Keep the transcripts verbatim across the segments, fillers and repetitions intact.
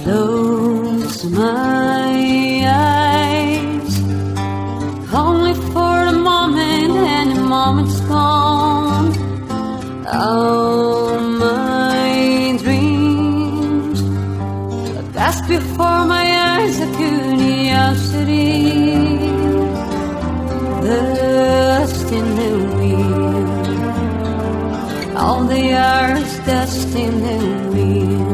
close my eyes, only for a moment, and the moment's gone. All my dreams passed before my eyes, a curiosity, dust in the wind. All they are is dust in the wind.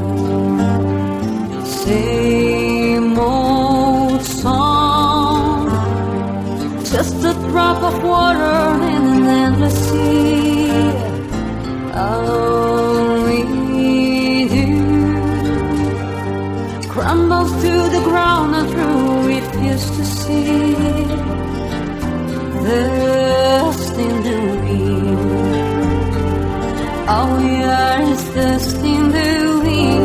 Same old song, just a drop of water in an endless sea. All we do crumbles to the ground and through refuse to see. Dust in the wind. All we are is dust in the wind.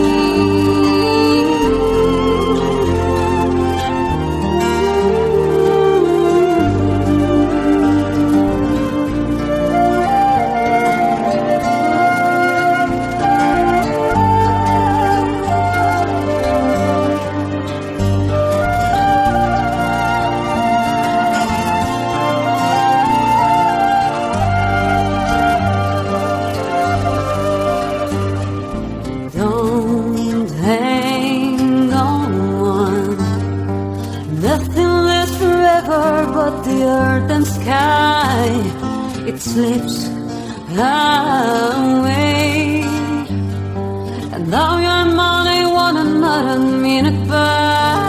Don't hang on, nothing lasts forever but the earth and sky. It slips away, and now your money one another minute by.